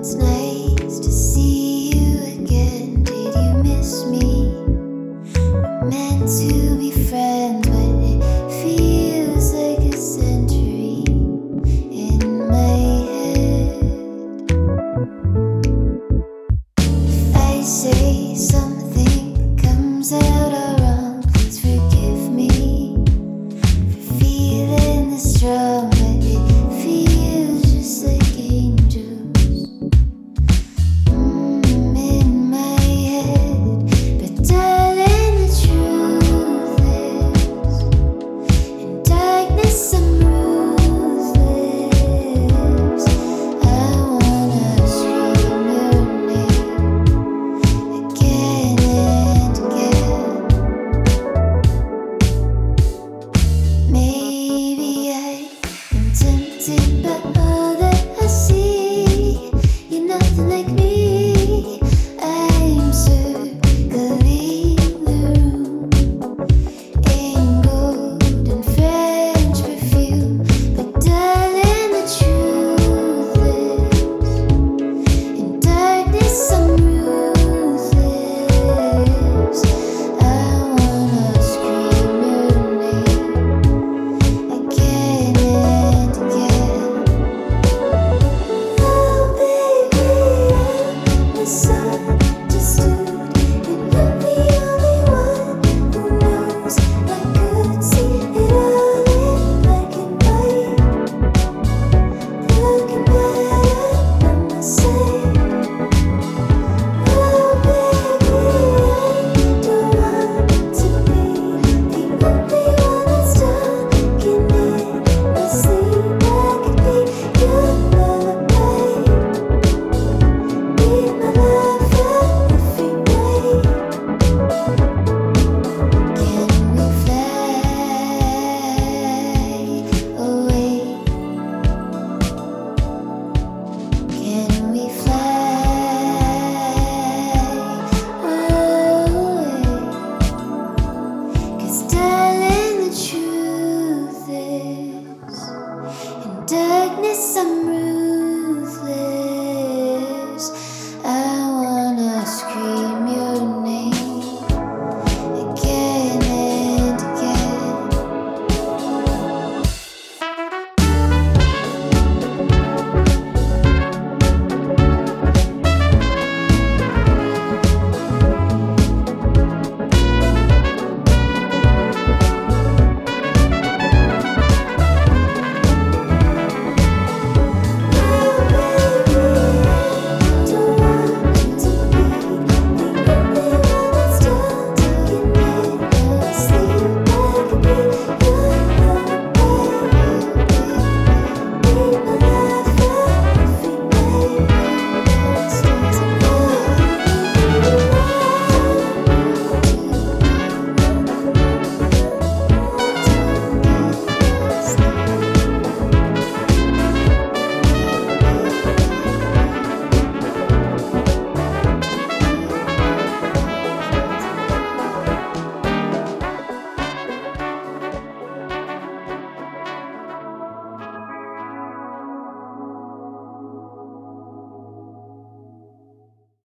It's nice to see you again. Did you miss me? We're meant to be friends, but it feels like a century in my head. If I say something that comes out all wrong, please forgive me for feeling this strong, but it feels just like angels in my head. But darling, the truth is, in darkness I'm ruthless. I wanna scream your name again and again. Maybe I am tempted by all that I see. You're nothing like me. I'm circling the room in gold and French perfume. But darling, the truth is, in darkness I'm ruthless. I wanna scream your name again and again. Oh baby, I'm misunderstood, and you're the only one who knows. I could see it all in black and white, looking better on the same. Oh baby, I don't want to be the only one that's talking in my sleep. I could be your lullaby, be my lover every night. Can we fly away? Can we fly away? 'Cause darling, the truth is, in darkness I'm